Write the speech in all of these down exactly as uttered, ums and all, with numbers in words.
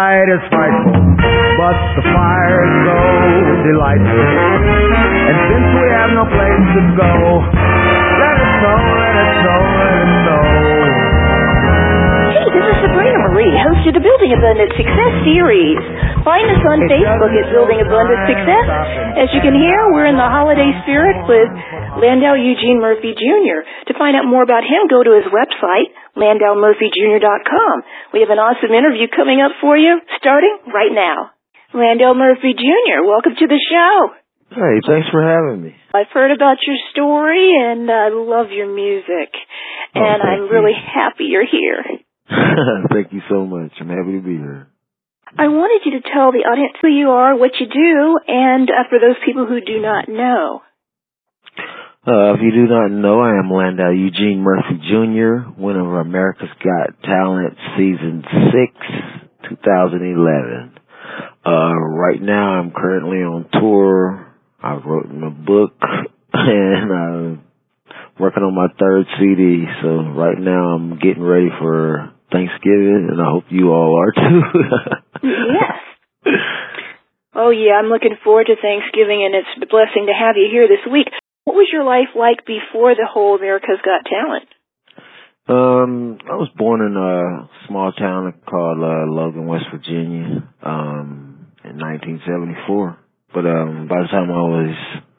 fight is frightful, but the fire is so delightful. And since we have no place to go, let it snow, let it snow, let it snow. Hey, this is Sabrina Marie, host of the Building Abundant Success Series. Find us on Facebook at Building Abundant Success. As you can hear, we're in the holiday spirit with Landau Eugene Murphy Junior To find out more about him, go to his website, landau murphy junior dot com. We have an awesome interview coming up for you, starting right now. Landau Murphy Junior, welcome to the show. Hey, thanks for having me. I've heard about your story, and I love your music. Oh, and I'm you. really happy you're here. Thank you so much. I'm happy to be here. I wanted you to tell the audience who you are, what you do, and uh, for those people who do not know. Uh, if you do not know, I am Landau Eugene Murphy Junior, winner of America's Got Talent Season six, twenty eleven. Uh, right now I'm currently on tour. I wrote in a book, and I'm working on my third C D. So right now I'm getting ready for Thanksgiving, and I hope you all are too. Yes. Oh, yeah, I'm looking forward to Thanksgiving, and it's a blessing to have you here this week. What was your life like before the whole America's Got Talent? Um, I was born in a small town called uh, Logan, West Virginia, um, in nineteen seventy-four. But um, by the time I was,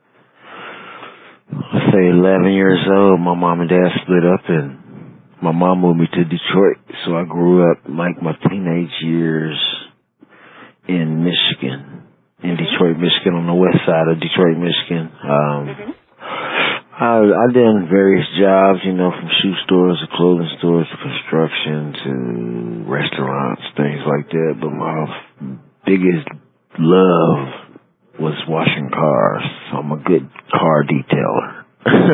let's say, eleven years old, my mom and dad split up, and my mom moved me to Detroit. So I grew up like my teenage years in Michigan, in mm-hmm. Detroit, Michigan, on the west side of Detroit, Michigan. Um, mm-hmm. I, I done various jobs, you know, from shoe stores to clothing stores to construction to restaurants, things like that. But my biggest love was washing cars. So I'm a good car detailer.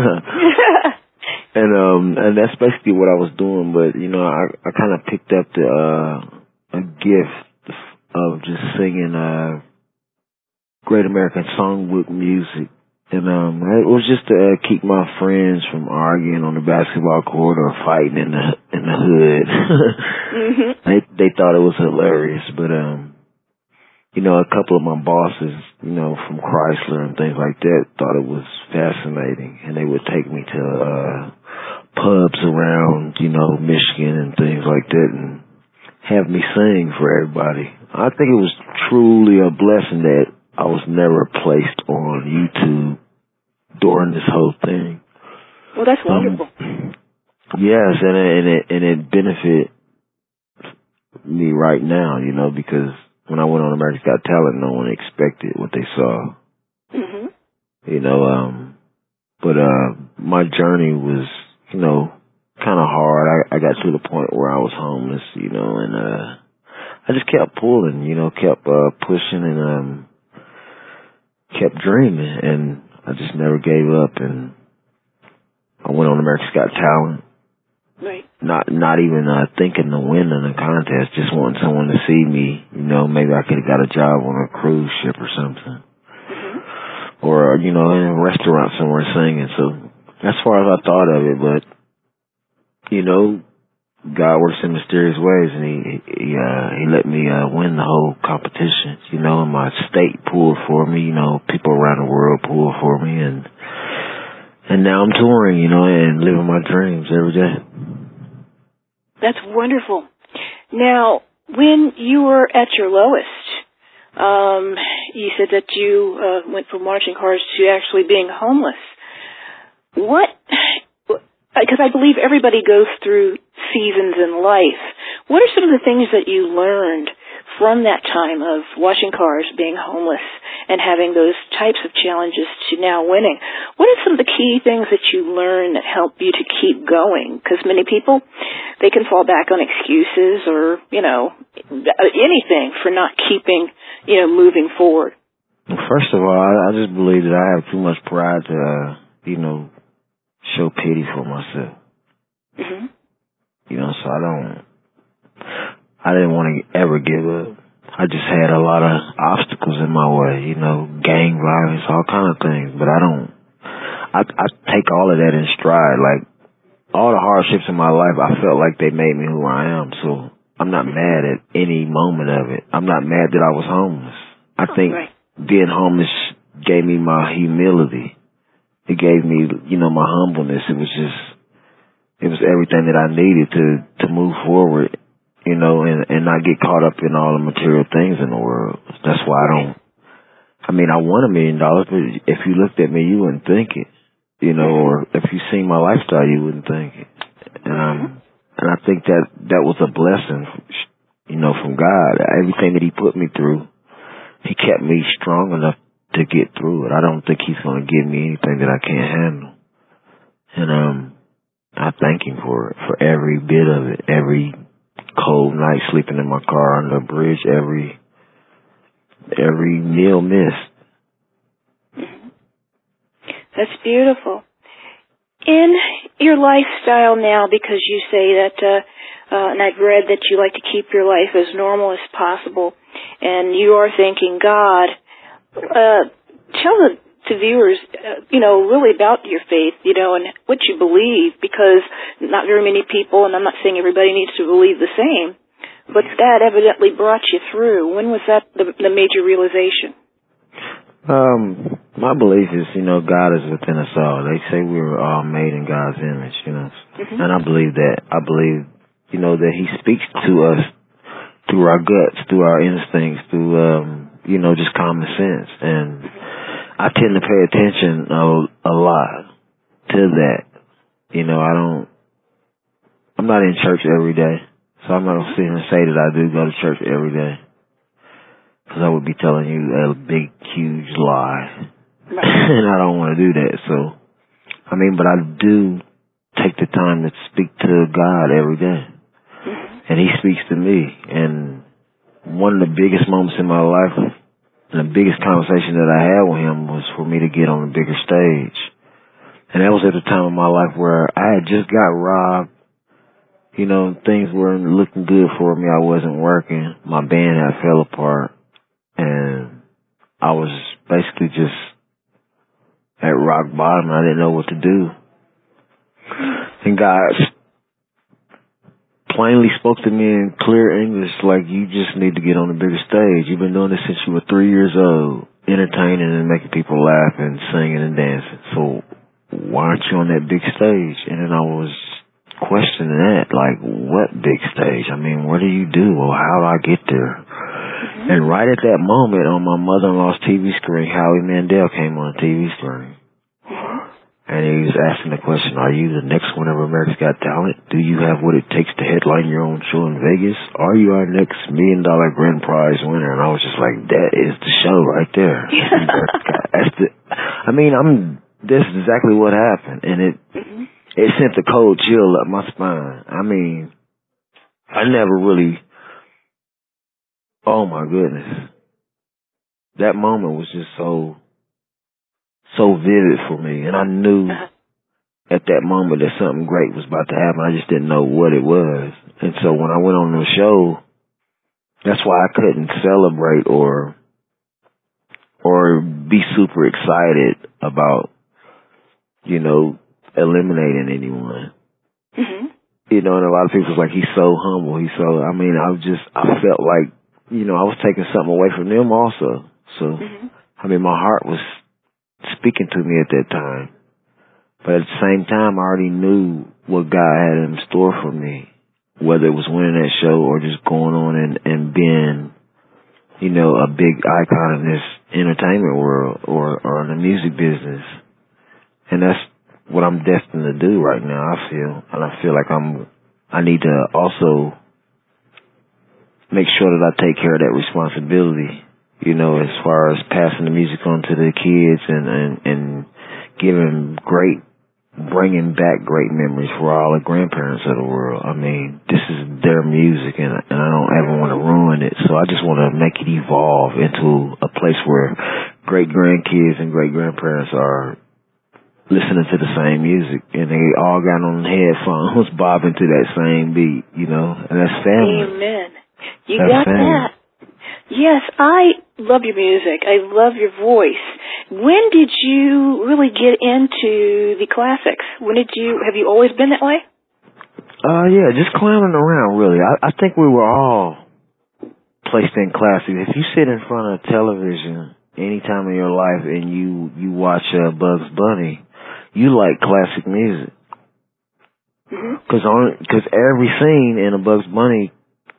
and um and that's basically what I was doing. But, you know, I, I kind of picked up the uh, a gift of just singing uh, Great American Songbook music. And um, it was just to uh, keep my friends from arguing on the basketball court or fighting in the in the hood. mm-hmm. They they thought it was hilarious, but um, you know, a couple of my bosses, you know, from Chrysler and things like that, thought it was fascinating, and they would take me to uh, pubs around, you know, Michigan and things like that, and have me sing for everybody. I think it was truly a blessing that I was never placed on YouTube during this whole thing. Well, that's wonderful. Um, yes, and it, and it and it benefit me right now, you know, because when I went on America's Got Talent, no one expected what they saw. Mm-hmm. You know, um, but uh, my journey was, you know, kind of hard. I, I got to the point where I was homeless, you know, and uh, I just kept pulling, you know, kept uh, pushing and um. kept dreaming, and I just never gave up, and I went on America's Got Talent. Right. Not not even uh, thinking to win in a contest, just wanting someone to see me. You know, maybe I could have got a job on a cruise ship or something. Mm-hmm. Or, you know, in a restaurant somewhere singing. So as far as I thought of it, but, you know, God works in mysterious ways, and he he, uh, he let me uh, win the whole competition. You know, and my state pulled for me. You know, people around the world pulled for me, and and now I'm touring. You know, and living my dreams every day. That's wonderful. Now, when you were at your lowest, um, you said that you uh, went from washing cars to actually being homeless. What? Because I believe everybody goes through seasons in life. What are some of the things that you learned from that time of washing cars, being homeless, and having those types of challenges to now winning? What are some of the key things that you learned that help you to keep going? Because many people, they can fall back on excuses or, you know, anything for not keeping, you know, moving forward. First of all, I, I just believe that I have too much pride to, uh, you know, show pity for myself. Mm-hmm. You know, so I don't, I didn't want to ever give up. I just had a lot of obstacles in my way, you know, gang violence, all kind of things, but I don't, I, I take all of that in stride. Like, all the hardships in my life, I felt like they made me who I am. So I'm not mad at any moment of it. I'm not mad that I was homeless. I think right. being homeless gave me my humility. It gave me, you know, my humbleness. It was just, it was everything that I needed to, to move forward, you know, and, and not get caught up in all the material things in the world. That's why I don't, I mean, I want a million dollars, but if you looked at me, you wouldn't think it, you know, or if you seen my lifestyle, you wouldn't think it. And, um, and I think that that was a blessing, you know, from God. Everything that he put me through, he kept me strong enough to get through it. I don't think he's going to give me anything that I can't handle. And, um, I thank him for it, for every bit of it, every cold night sleeping in my car under a bridge, every, every meal missed. Mm-hmm. That's beautiful. In your lifestyle now, because you say that, uh, uh, and I've read that you like to keep your life as normal as possible, and you are thanking God, uh, tell the, the viewers, uh, you know, really about your faith, you know, and what you believe, because not very many people, and I'm not saying everybody needs to believe the same, but that evidently brought you through. When was that the, the major realization? Um, my belief is, you know, God is within us all. They say we were all made in God's image, you know, mm-hmm. and I believe that. I believe, you know, that he speaks to us through our guts, through our instincts, through, um, you know, just common sense. And I tend to pay attention a, a lot to that. You know, I don't, I'm not in church every day, so I'm not going to sit here and say that I do go to church every day, because I would be telling you a big, huge lie. And I don't want to do that. So, I mean, but I do take the time to speak to God every day. And he speaks to me. And one of the biggest moments in my life, and the biggest conversation that I had with him, was for me to get on a bigger stage. And that was at a time in my life where I had just got robbed. You know, things weren't looking good for me. I wasn't working. My band had fell apart. And I was basically just at rock bottom. I didn't know what to do. And God plainly spoke to me in clear English, like, you just need to get on a bigger stage. You've been doing this since you were three years old, entertaining and making people laugh and singing and dancing. So why aren't you on that big stage? And then I was questioning that, like, what big stage? I mean, what do you do? Well, how do I get there? Mm-hmm. And right at that moment, on my mother-in-law's T V screen, Howie Mandel came on the T V screen. And he was asking the question, are you the next winner of America's Got Talent? Do you have what it takes to headline your own show in Vegas? Are you our next million dollar grand prize winner? And I was just like, that is the show right there. That's the, I mean, I'm, this is exactly what happened. And it, mm-hmm. it sent the cold chill up my spine. I mean, I never really, oh my goodness. That moment was just so, so vivid for me. And I knew at that moment that something great was about to happen. I just didn't know what it was. And so when I went on the show, that's why I couldn't celebrate or, or be super excited about, you know, eliminating anyone. Mm-hmm. You know, and a lot of people was like, he's so humble. He's so, I mean, I was just, I felt like, you know, I was taking something away from them also. So, mm-hmm. I mean, my heart was speaking to me at that time. But at the same time, I already knew what God had in store for me, whether it was winning that show or just going on and, and being, you know, a big icon in this entertainment world or, or in the music business. And that's what I'm destined to do right now, I feel. And I feel like I'm, I need to also make sure that I take care of that responsibility, you know, as far as passing the music on to the kids and, and, and giving great, bringing back great memories for all the grandparents of the world. I mean, this is their music, and, and I don't ever want to ruin it. So I just want to make it evolve into a place where great grandkids and great grandparents are listening to the same music, and they all got on headphones bobbing to that same beat, you know, and that's family. Amen. You that's got family. that. Yes, I love your music. I love your voice. When did you really get into the classics? When did you, have you always been that way? Uh, yeah, just clowning around, really. I, I think we were all placed in classic. If you sit in front of television any time in your life and you, you watch uh, Bugs Bunny, you like classic music. Because mm-hmm. Cause every scene in a Bugs Bunny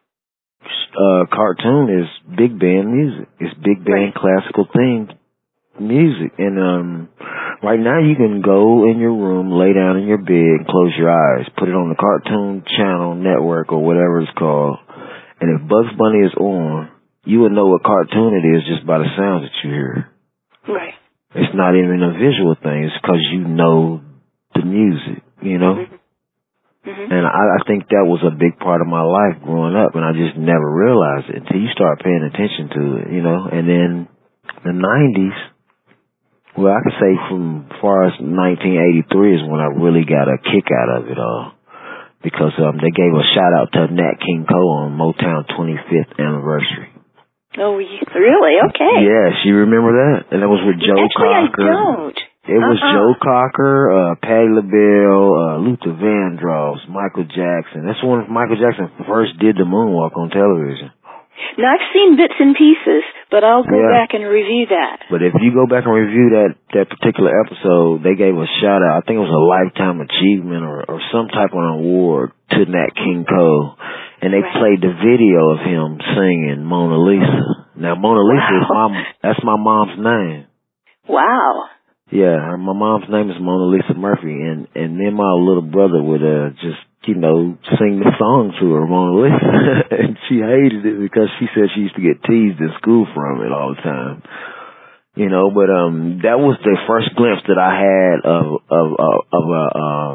uh, cartoon is big band music. It's big band right. classical themed music. And um, right now you can go in your room, lay down in your bed, and close your eyes, put it on the Cartoon Channel Network or whatever it's called. And if Bugs Bunny is on, you would know what cartoon it is just by the sounds that you hear. Right. It's not even a visual thing. It's because you know the music, you know? Mm-hmm. Mm-hmm. And I, I think that was a big part of my life growing up, and I just never realized it until you start paying attention to it, you know? And then the nineties, well, I could say from as far as nineteen eighty-three is when I really got a kick out of it all. Because um, they gave a shout-out to Nat King Cole on Motown twenty-fifth anniversary. Oh, really? Okay. Yeah, she remember that? And that was with Joe Actually, Cocker. I don't. It was uh-uh. Joe Cocker, uh, Patti LaBelle, uh, Luther Vandross, Michael Jackson. That's when Michael Jackson first did the moonwalk on television. Now, I've seen bits and pieces, but I'll go yeah. back and review that. But if you go back and review that, that particular episode, they gave a shout-out. I think it was a Lifetime Achievement or, or some type of award to Nat King Cole. And they right. played the video of him singing Mona Lisa. Now, Mona Lisa wow. is my, that's my mom's name. Wow. Yeah, my mom's name is Mona Lisa Murphy, and, and me and my little brother would uh, just, you know, sing the song to her, Mona Lisa. And she hated it because she said she used to get teased in school from it all the time. You know, but um, that was the first glimpse that I had of of of, of a uh,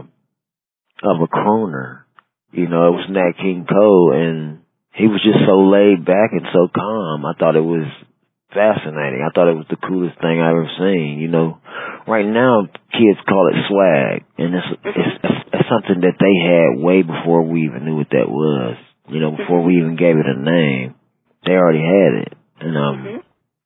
of a crooner. You know, it was Nat King Cole, and he was just so laid back and so calm. I thought it was fascinating. I thought it was the coolest thing I ever seen. You know, right now kids call it swag, and it's it's, it's, it's something that they had way before we even knew what that was. You know, before we even gave it a name, they already had it, and um, mm-hmm.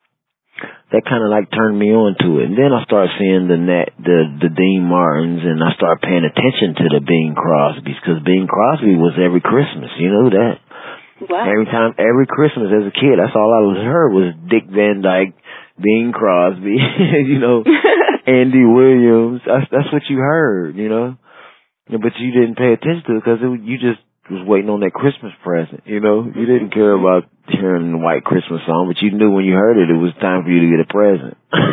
that kind of like turned me on to it. And then I started seeing the Nat, the the Dean Martins, and I started paying attention to the Bing Crosbys because Bing Crosby was every Christmas. You know that. Wow. Every time, every Christmas as a kid, that's all I was heard was Dick Van Dyke, Bing Crosby, you know, Andy Williams. That's that's what you heard, you know. But you didn't pay attention to it because it, you just was waiting on that Christmas present, you know. You didn't care about hearing the White Christmas song, but you knew when you heard it, it was time for you to get a present.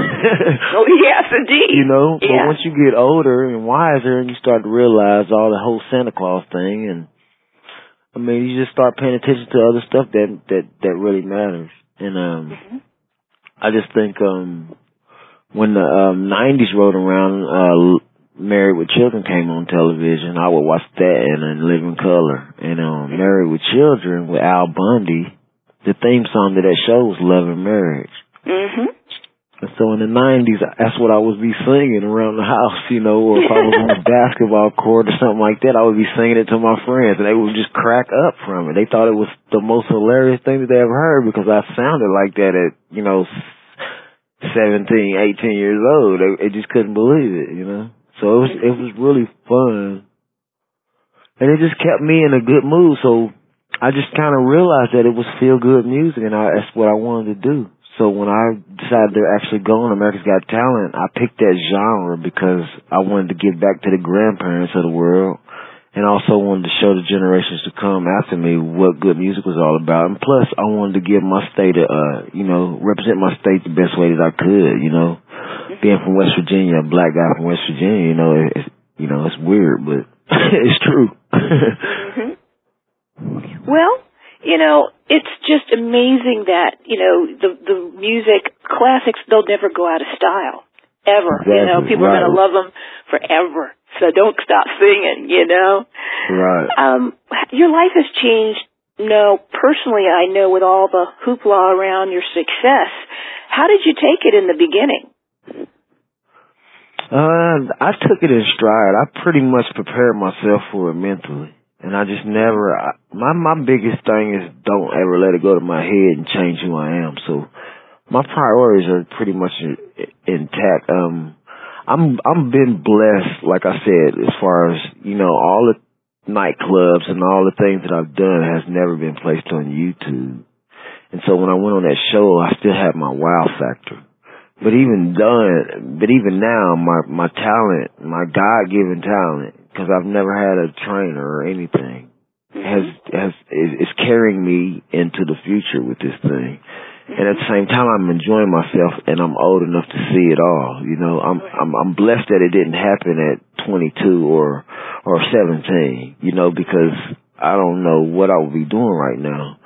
Oh, yes, indeed. You know, yeah. But once you get older and wiser and you start to realize all the whole Santa Claus thing, and I mean, you just start paying attention to other stuff that that that really matters. And um, mm-hmm. I just think um, when the um, nineties rolled around, uh, Married with Children came on television. I would watch that and in living color. And um, mm-hmm. Married with Children with Al Bundy, the theme song to that show was "Love and Marriage." Mm-hmm. And so in the nineties, that's what I would be singing around the house, you know, or if I was on a basketball court or something like that, I would be singing it to my friends, and they would just crack up from it. They thought it was the most hilarious thing that they ever heard because I sounded like that at, you know, seventeen, eighteen years old. They, they just couldn't believe it, you know. So it was, it was really fun. And it just kept me in a good mood, so I just kind of realized that it was feel-good music, and I, that's what I wanted to do. So when I decided to actually go on America's Got Talent, I picked that genre because I wanted to give back to the grandparents of the world and also wanted to show the generations to come after me what good music was all about. And plus, I wanted to give my state, a, uh, you know, represent my state the best way that I could, you know. Being from West Virginia, a black guy from West Virginia, you know, it's, you know, it's weird, but it's true. Mm-hmm. Well, you know, it's just amazing that, you know, the the music classics, they'll never go out of style, ever. Exactly. You know, people right. are going to love them forever. So don't stop singing, you know. Right. Um, your life has changed. No, personally, I know with all the hoopla around your success. How did you take it in the beginning? Uh, I took it in stride. I pretty much prepared myself for it mentally. And I just never, I, my, my biggest thing is don't ever let it go to my head and change who I am. So my priorities are pretty much intact. Um, I'm, I'm been blessed, like I said, as far as, you know, all the nightclubs and all the things that I've done has never been placed on YouTube. And so when I went on that show, I still had my wow factor. But even done, but even now, my, my talent, my God-given talent, because I've never had a trainer or anything, has, has, is, is carrying me into the future with this thing. And at the same time, I'm enjoying myself, and I'm old enough to see it all. You know, I'm I'm, I'm blessed that it didn't happen at twenty-two or or seventeen. You know, because I don't know what I would be doing right now.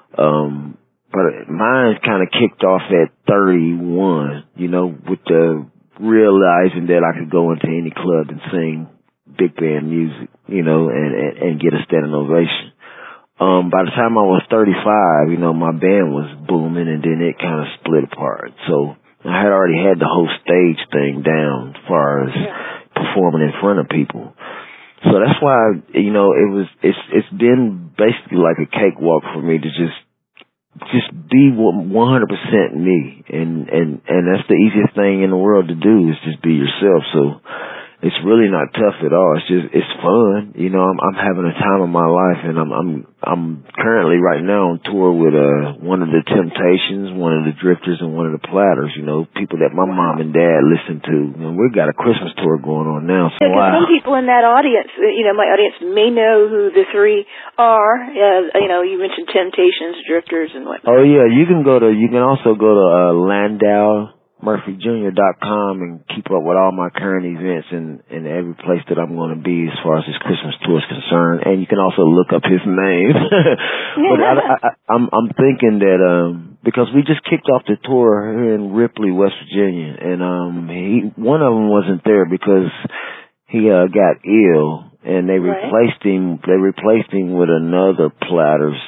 Um, but mine kind of kicked off at thirty-one. You know, with the realizing that I could go into any club and sing big band music. You know, and and, and get a standing ovation. Um, by the time I was thirty-five, you know, my band was booming, and then it kind of split apart. So I had already had the whole stage thing down as far as performing in front of people. So that's why, you know, it was, it's, it's been basically like a cakewalk for me to just, just be one hundred percent me. And, and, and that's the easiest thing in the world to do is just be yourself. So it's really not tough at all. It's just, it's fun. You know, I'm, I'm having a time of my life, and I'm, I'm, I'm currently right now on tour with, uh, one of the Temptations, one of the Drifters, and one of the Platters, you know, people that my mom and dad listen to. And we've got a Christmas tour going on now. So yeah, I, some people in that audience, you know, my audience may know who the three are. Uh, you know, you mentioned Temptations, Drifters, and whatnot. Oh yeah, you can go to, you can also go to, uh, Landau Murphy Junior dot com and keep up with all my current events and, and every place that I'm going to be as far as this Christmas tour is concerned. And you can also look up his name. But I, I, I'm, I'm thinking that, um, because we just kicked off the tour here in Ripley, West Virginia, and, um, he, one of them wasn't there because he, uh, got ill, and they right. replaced him, they replaced him with another Platter's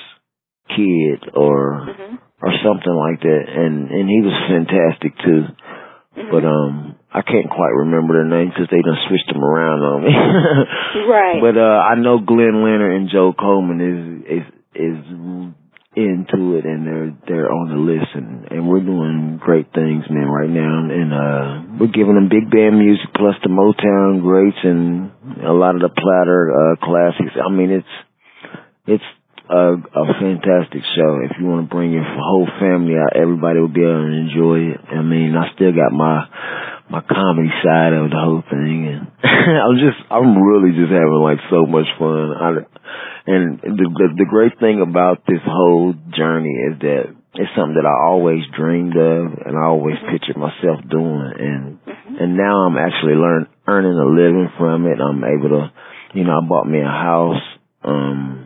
kid or, mm-hmm. or something like that, and and he was fantastic too. Mm-hmm. But um, I can't quite remember their names because they done switched them around on me. Right. But uh, I know Glenn Leonard and Joe Coleman is is is into it, and they're they're on the list, and and we're doing great things, man, right now, and uh, we're giving them big band music plus the Motown greats and a lot of the Platter uh, classics. I mean, it's it's. A, a fantastic show. If you want to bring your whole family out, everybody will be able to enjoy it. I mean, I still got my my comedy side of the whole thing, and I'm just, I'm really just having like so much fun. I, and the, the the great thing about this whole journey is that it's something that I always dreamed of, and I always mm-hmm. pictured myself doing, and mm-hmm. and now I'm actually learn earning a living from it. I'm able to, you know, I bought me a house. Um,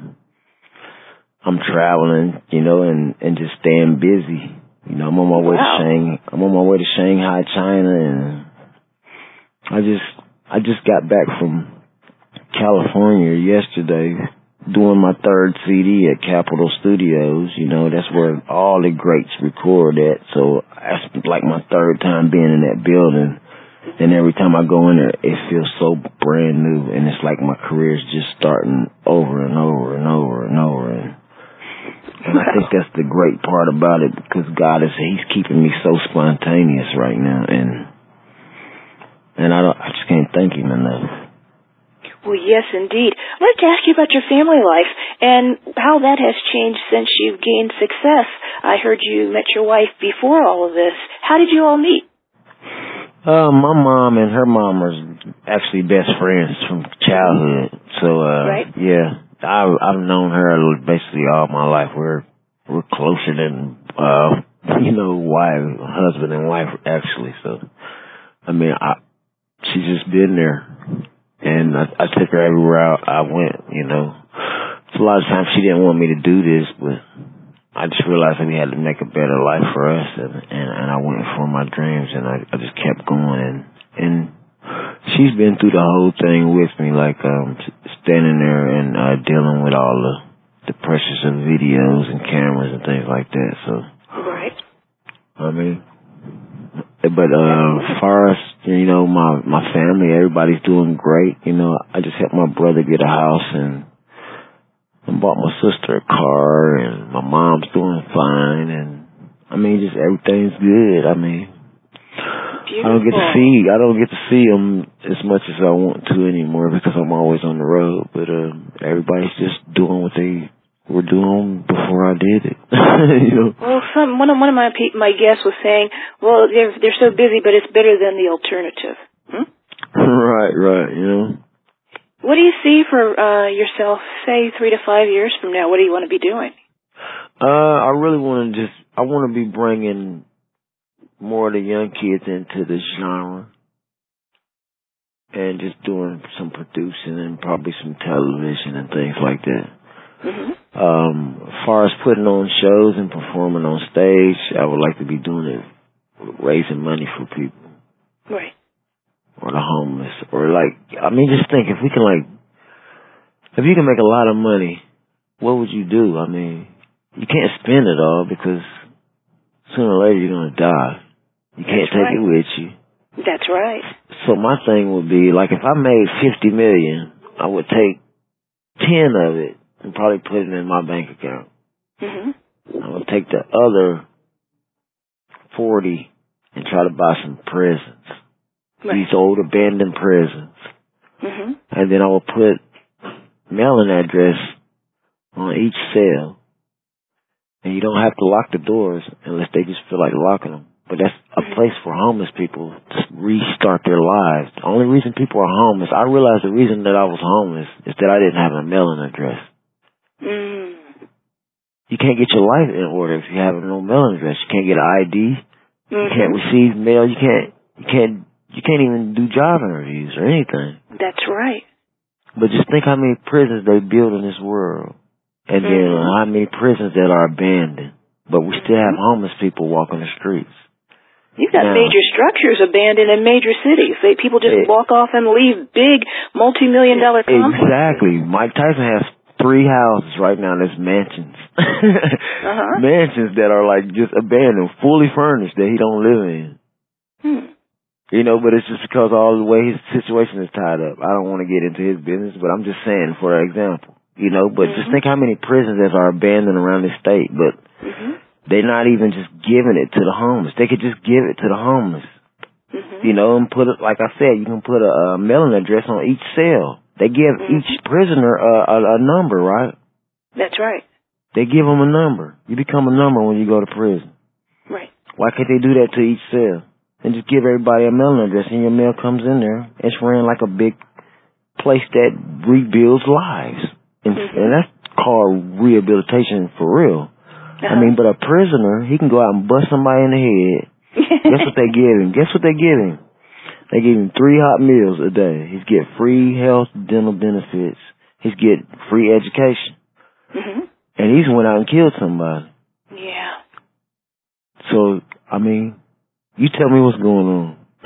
I'm traveling, you know, and, and just staying busy. You know, I'm on my way wow. to Shang, I'm on my way to Shanghai, China, and I just, I just got back from California yesterday doing my third C D at Capitol Studios. You know, that's where all the greats record at. So that's like my third time being in that building. And every time I go in there, it feels so brand new. And it's like my career's just starting over and over and over and over. And And I think that's the great part about it, because God is, he's keeping me so spontaneous right now, and and I don't, I just can't thank him enough. Well, yes, indeed. I'd like to ask you about your family life and how that has changed since you've gained success. I heard you met your wife before all of this. How did you all meet? Uh, my mom and her mom are actually best friends from childhood. So, uh, right. yeah. I've, I've known her basically all my life. We're we're closer than uh, you know, wife, husband and wife actually. So, I mean, I she's just been there, and I, I took her everywhere I, I went. You know, so a lot of times she didn't want me to do this, but I just realized that we had to make a better life for us, and and, and I went for my dreams, and I, I just kept going, and and. She's been through the whole thing with me, like um, standing there and uh, dealing with all the, the pressures of videos and cameras and things like that. So, right. I mean, but uh, as far as, you know, my my family, everybody's doing great. You know, I just helped my brother get a house, and I bought my sister a car, and my mom's doing fine, and I mean, just everything's good. I mean. Beautiful. I don't get to see. I don't get to see them as much as I want to anymore because I'm always on the road. But uh, everybody's just doing what they were doing before I did it. You know. Well, some one of one of my pe- my guests was saying, "Well, they're they're so busy, but it's better than the alternative." Hmm? Right, right. You know. What do you see for uh, yourself, say, three to five years from now? What do you want to be doing? Uh, I really want to just. I want to be bringing more of the young kids into this genre and just doing some producing and probably some television and things like that. Mm-hmm. Um, as far as putting on shows and performing on stage, I would like to be doing it, raising money for people. Right. Or the homeless. Or like, I mean, just think, if we can like, if you can make a lot of money, what would you do? I mean, you can't spend it all because sooner or later you're going to die. You can't That's take right. it with you. That's right. So my thing would be, like, if I made fifty million, I would take ten of it and probably put it in my bank account. Mm-hmm. I would take the other forty and try to buy some prisons. Right. These old abandoned prisons. Mm-hmm. And then I would put mailing address on each cell. And you don't have to lock the doors unless they just feel like locking them. But that's a place for homeless people to restart their lives. The only reason people are homeless, I realized the reason that I was homeless is that I didn't have a mailing address. Mm. You can't get your life in order if you have no mailing address. You can't get an I D. Mm-hmm. You can't receive mail. You can't, you can't, you can't even do job interviews or anything. That's right. But just think how many prisons they build in this world. And then Mm-hmm. how many prisons that are abandoned. But we still have homeless people walking the streets. You've got Now, major structures abandoned in major cities. They, people just it, walk off and leave big multi-million dollar complexes. Exactly. Mike Tyson has three houses right now that's mansions. uh-huh. Mansions that are like just abandoned, fully furnished that he don't live in. Hmm. You know, but it's just because all the way his situation is tied up. I don't want to get into his business, but I'm just saying for example. You know, but mm-hmm. just think how many prisons that are abandoned around the state, but mm-hmm. they're not even just giving it to the homeless. They could just give it to the homeless. Mm-hmm. You know, and put it, like I said, you can put a, a mailing address on each cell. They give mm-hmm. each prisoner a, a, a number, right? That's right. They give them a number. You become a number when you go to prison. Right. Why can't they do that to each cell? And just give everybody a mailing address and your mail comes in there. It's ran like a big place that rebuilds lives. And, mm-hmm. and that's called rehabilitation for real. Uh-huh. I mean, but a prisoner, he can go out and bust somebody in the head. Guess what they give him? Guess what they give him? They give him three hot meals a day. He's get free health, dental benefits. He's get free education. Mm-hmm. And he's went out and killed somebody. Yeah. So, I mean, you tell me what's going on.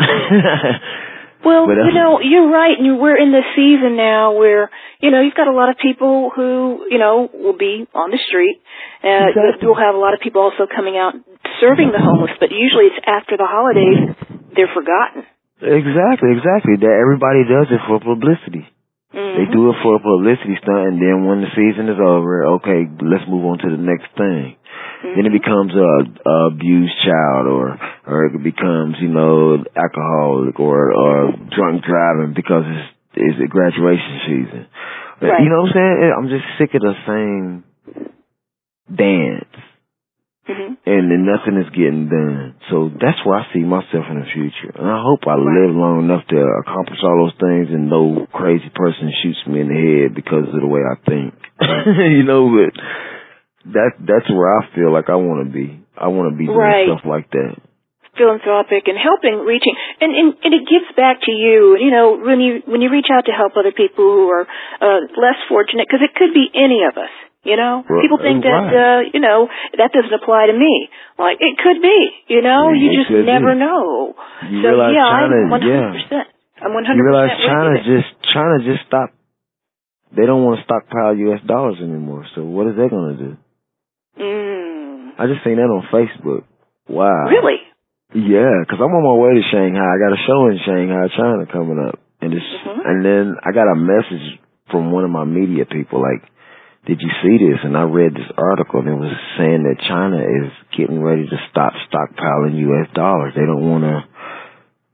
Well, you know, you're right, and you, we're in the season now where, you know, you've got a lot of people who, you know, will be on the street. Uh, exactly. You'll have a lot of people also coming out serving the homeless, but usually it's after the holidays, they're forgotten. Exactly, exactly. That everybody does it for publicity. Mm-hmm. They do it for a publicity stunt, and then when the season is over, okay, let's move on to the next thing. Mm-hmm. Then it becomes a, a abused child, or or it becomes, you know, alcoholic or or drunk driving because it's it's a graduation season. Right. You know what I'm saying? I'm just sick of the same dance, mm-hmm. and then nothing is getting done. So that's where I see myself in the future, and I hope I right. live long enough to accomplish all those things, and no crazy person shoots me in the head because of the way I think. You know, but. That that's where I feel like I want to be. I want to be doing right. stuff like that. Philanthropic and helping, reaching, and, and and it gives back to you. You know, when you when you reach out to help other people who are uh, less fortunate, because it could be any of us. You know, right. people think that uh, you know that doesn't apply to me. Like it could be. You know, yeah, you just never be. know. You so realize yeah, China, I'm one hundred percent. Yeah. I'm one hundred percent. You realize China just China just stopped. They don't want to stockpile U S dollars anymore. So what is they going to do? Mm. I just seen that on Facebook. Wow. Really? Yeah, because I'm on my way to Shanghai. I got a show in Shanghai, China coming up. And it's, mm-hmm. and then I got a message from one of my media people like, did you see this? And I read this article and it was saying that China is getting ready to stop stockpiling U S dollars. They don't want to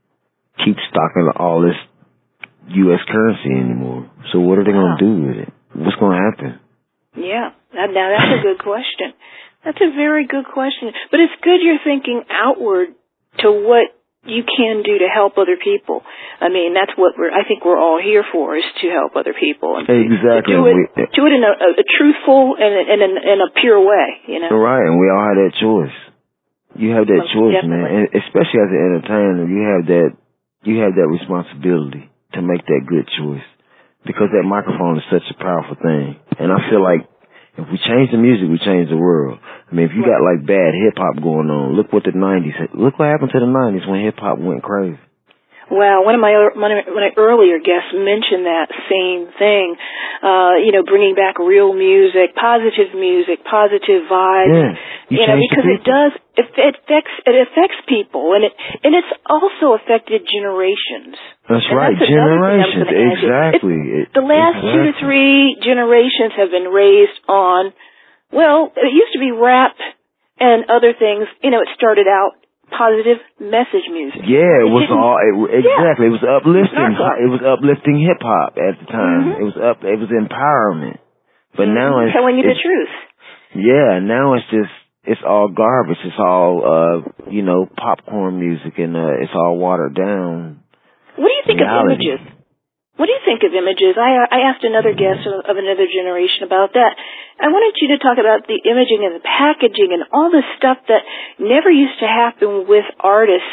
keep stocking all this U S currency anymore. So what are they Wow. going to do with it? What's going to happen? Yeah, that, now that's a good question. That's a very good question. But it's good you're thinking outward to what you can do to help other people. I mean, that's what we're, I think we're all here for, is to help other people. And Exactly. To do it, do it in a, a truthful and in a, in a pure way, you know? Right, and we all have that choice. You have that Most choice, definitely. man. And especially as an entertainer, you have that, you have that responsibility to make that good choice. Because that microphone is such a powerful thing. And I feel like if we change the music, we change the world. I mean, if you got like bad hip hop going on, look what the nineties, look what happened to the nineties when hip hop went crazy. Well, one of my one of my earlier guests mentioned that same thing. Uh, you know, bringing back real music, positive music, positive vibes. Yeah, you, you know, because it does it, it affects it affects people, and it and it's also affected generations. That's and right, that's generations. Exactly. It, the last exactly. two to three generations have been raised on. Well, it used to be rap and other things. You know, it started out positive message music. Yeah, it, it was all it, exactly. Yeah. It was uplifting. Narco. It was uplifting hip hop at the time. Mm-hmm. It was up. It was empowerment. But mm-hmm. now it's telling you it's, the truth. Yeah, now it's just it's all garbage. It's all uh, you know, popcorn music, and uh, it's all watered down. What do you think reality. of images? What do you think of images? I I asked another guest of, of another generation about that. I wanted you to talk about the imaging and the packaging and all the stuff that never used to happen with artists.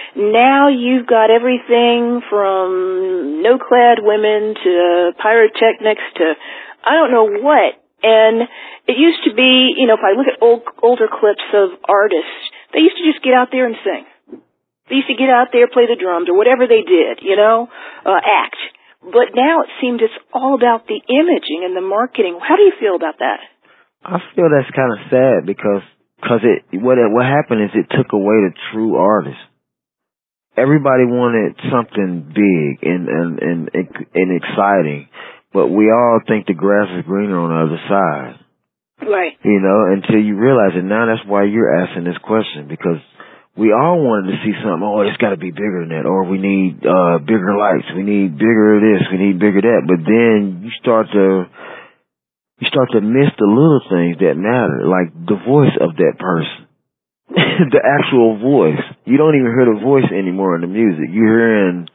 Now you've got everything from no-clad women to pyrotechnics to I don't know what. And it used to be, you know, if I look at old older clips of artists, they used to just get out there and sing. They used to get out there, play the drums or whatever they did, you know, uh, act. But now it seems it's all about the imaging and the marketing. How do you feel about that? I feel that's kind of sad because cause it what it, what happened is it took away the true artist. Everybody wanted something big and and and, and exciting, but we all think the grass is greener on the other side. Right. You know, until you realize it. Now that's why you're asking this question, because we all wanted to see something. Oh, it's got to be bigger than that. Or we need uh bigger lights. We need bigger this. We need bigger that. But then you start to you start to miss the little things that matter, like the voice of that person, the actual voice. You don't even hear the voice anymore in the music. You're hearing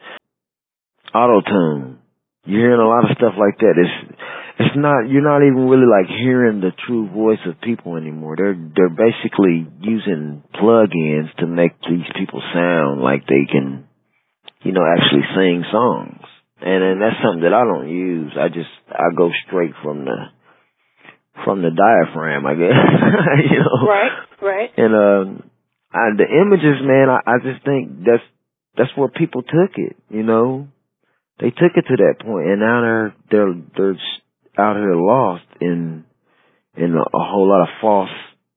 auto-tune. You're hearing a lot of stuff like that. It's it's not. You're not even really like hearing the true voice of people anymore. They're they're basically using plug-ins to make these people sound like they can, you know, actually sing songs. And and that's something that I don't use. I just I go straight from the from the diaphragm, I guess. You know. Right. Right. And um, I, the images, man. I, I just think that's that's where people took it. You know. They took it to that point, and now they're they're they're out here lost in in a, a whole lot of false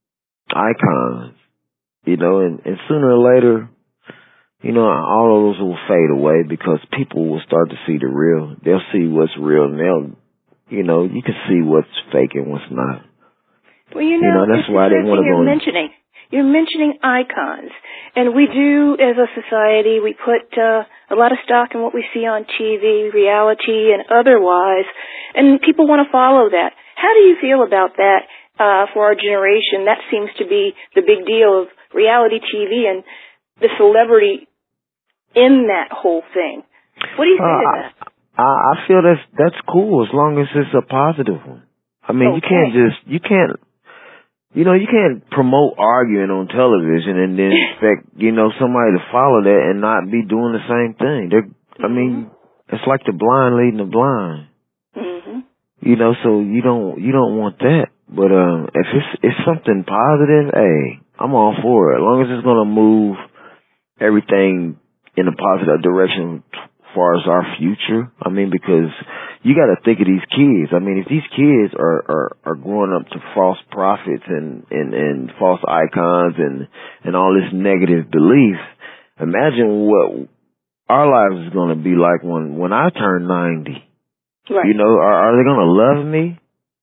icons, you know. And, and sooner or later, you know, all of those will fade away because people will start to see the real. They'll see what's real, and they'll, you know, you can see what's fake and what's not. Well, you know, you know that's it's why I didn't want to go. You're mentioning. You're mentioning icons, and we do, as a society, we put uh, a lot of stock in what we see on T V, reality, and otherwise, and people want to follow that. How do you feel about that uh, for our generation? That seems to be the big deal of reality T V and the celebrity in that whole thing. What do you think uh, of that? I, I feel that's that's cool as long as it's a positive one. I mean, okay. you can't just you can't. You know, you can't promote arguing on television and then expect, you know, somebody to follow that and not be doing the same thing. They're, mm-hmm. I mean, it's like the blind leading the blind. Mm-hmm. You know, so you don't, you don't want that. But, um, if it's, it's something positive, hey, I'm all for it. As long as it's gonna move everything in a positive direction as far as our future. I mean, because you got to think of these kids. I mean, if these kids are, are, are growing up to false prophets and, and, and false icons and, and all this negative belief, imagine what our lives is going to be like when, when I turn ninety. Right. You know, are, are they going to love me?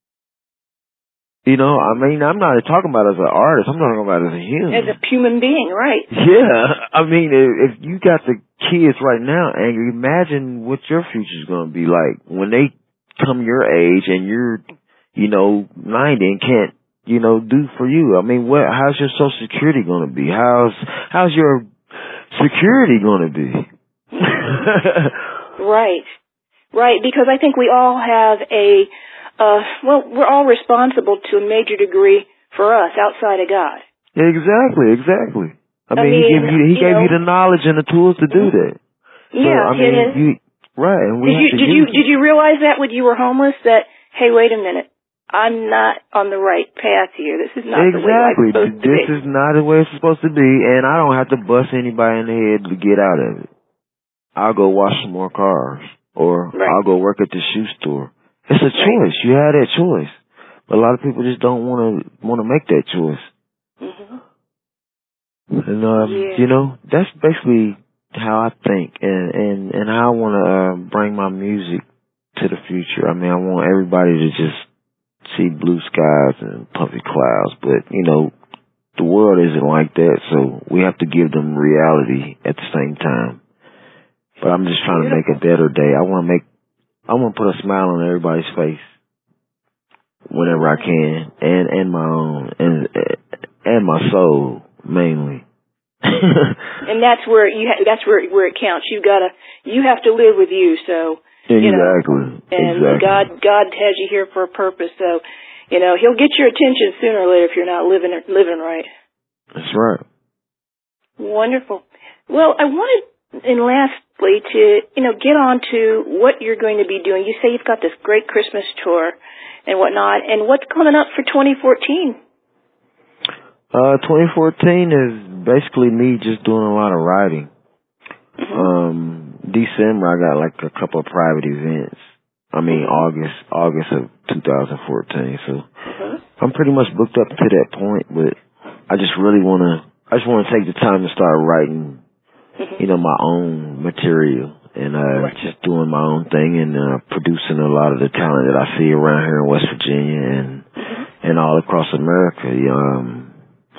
You know, I mean, I'm not talking about as an artist. I'm talking about as a human. As a human being, right. Yeah. I mean, if, if you got the kids right now angry. Imagine what your future's going to be like when they come your age and you're, you know, ninety and can't, you know, do for you. I mean, what? How's your Social Security going to be? How's how's your security going to be? Right, right. Because I think we all have a, uh, well, we're all responsible to a major degree for us outside of God. Exactly, exactly. I mean, I mean he gave you, he you gave know, you the knowledge and the tools to do that. So, yeah, I mean, it is. You, right. And we did you did you it. did you realize that when you were homeless that, hey, wait a minute, I'm not on the right path here. This is not exactly. the way I'm supposed to this be. is not the way it's supposed to be, and I don't have to bust anybody in the head to get out of it. I'll go wash some more cars, or right. I'll go work at the shoe store. It's a choice. Right. You have that choice, but a lot of people just don't want to want to make that choice. Mm-hmm. And um, yeah. you know, that's basically how I think, and and and how I want to uh, bring my music to the future. I mean, I want everybody to just see blue skies and puffy clouds, but you know, the world isn't like that, so we have to give them reality at the same time. But I'm just trying Beautiful. to make a better day. I want to make, I want to put a smile on everybody's face whenever I can, and and my own, and and my soul mainly. And that's where you ha- that's where where it counts. You gotta you have to live with you. So you exactly. know, and exactly. God God has you here for a purpose. So you know He'll get your attention sooner or later if you're not living living right. That's right. Wonderful. Well, I wanted. And lastly, to, you know, get on to what you're going to be doing. You say you've got this great Christmas tour and whatnot, and what's coming up for twenty fourteen? Uh, twenty fourteen is basically me just doing a lot of writing. Mm-hmm. Um, December, I got like a couple of private events. I mean, mm-hmm. August, August of two thousand fourteen. So mm-hmm. I'm pretty much booked up to that point, but I just really want to, I just want to take the time to start writing, you know, my own material and uh right. just doing my own thing and uh producing a lot of the talent that I see around here in West Virginia and mm-hmm. and all across America. Um,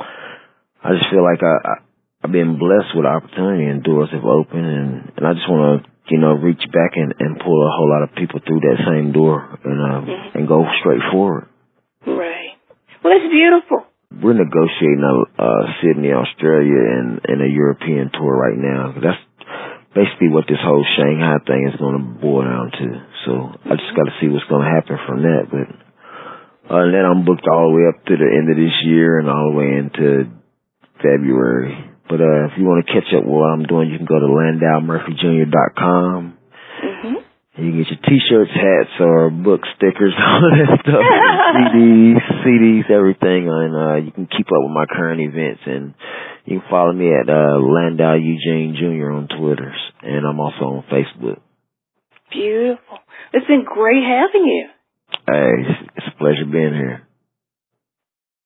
I just feel like I, I I've been blessed with opportunity and doors have opened, and and I just want to you know reach back and and pull a whole lot of people through that same door and uh, mm-hmm. and go straight forward. Right. Well, that's beautiful. We're negotiating a uh, Sydney, Australia, and, and a European tour right now. That's basically what this whole Shanghai thing is going to boil down to. So mm-hmm. I just got to see what's going to happen from that. But other than that, I'm booked all the way up to the end of this year and all the way into February. But uh, if you want to catch up with what I'm doing, you can go to Landau Murphy Junior dot com. Mm-hmm. You can get your T-shirts, hats, or book stickers, all that stuff, C Ds, C Ds, everything. And uh, you can keep up with my current events. And you can follow me at uh, Landau Eugene Junior on Twitter. And I'm also on Facebook. Beautiful. It's been great having you. Hey, it's a pleasure being here.